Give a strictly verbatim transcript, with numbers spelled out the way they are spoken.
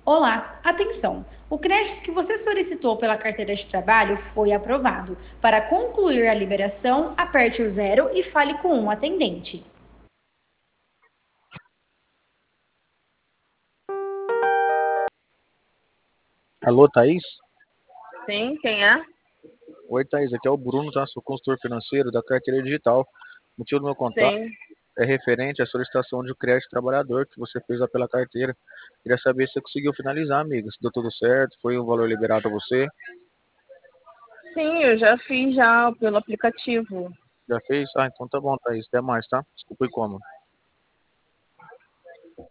Olá, atenção! O crédito que você solicitou pela carteira de trabalho foi aprovado. Para concluir a liberação, aperte o zero e fale com um atendente. Alô, Thaís? Sim, quem é? Oi, Thaís, aqui é o Bruno, tá? Sou consultor financeiro da carteira digital. O motivo do meu contato Sim. é referente à solicitação de crédito trabalhador que você fez lá pela carteira. Queria saber se você conseguiu finalizar, amiga, se deu tudo certo, foi o valor liberado a você. Sim, eu já fiz já pelo aplicativo. Já fez? Ah, então tá bom, Thaís, até mais, tá? Desculpa, e como?